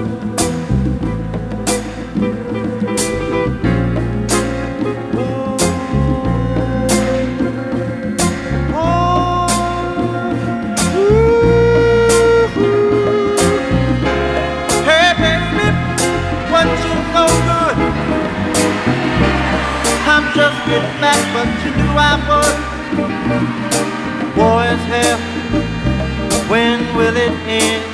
Hey baby, what you no good? I'm just getting back, but you knew I would. Boys, hell, when will it end?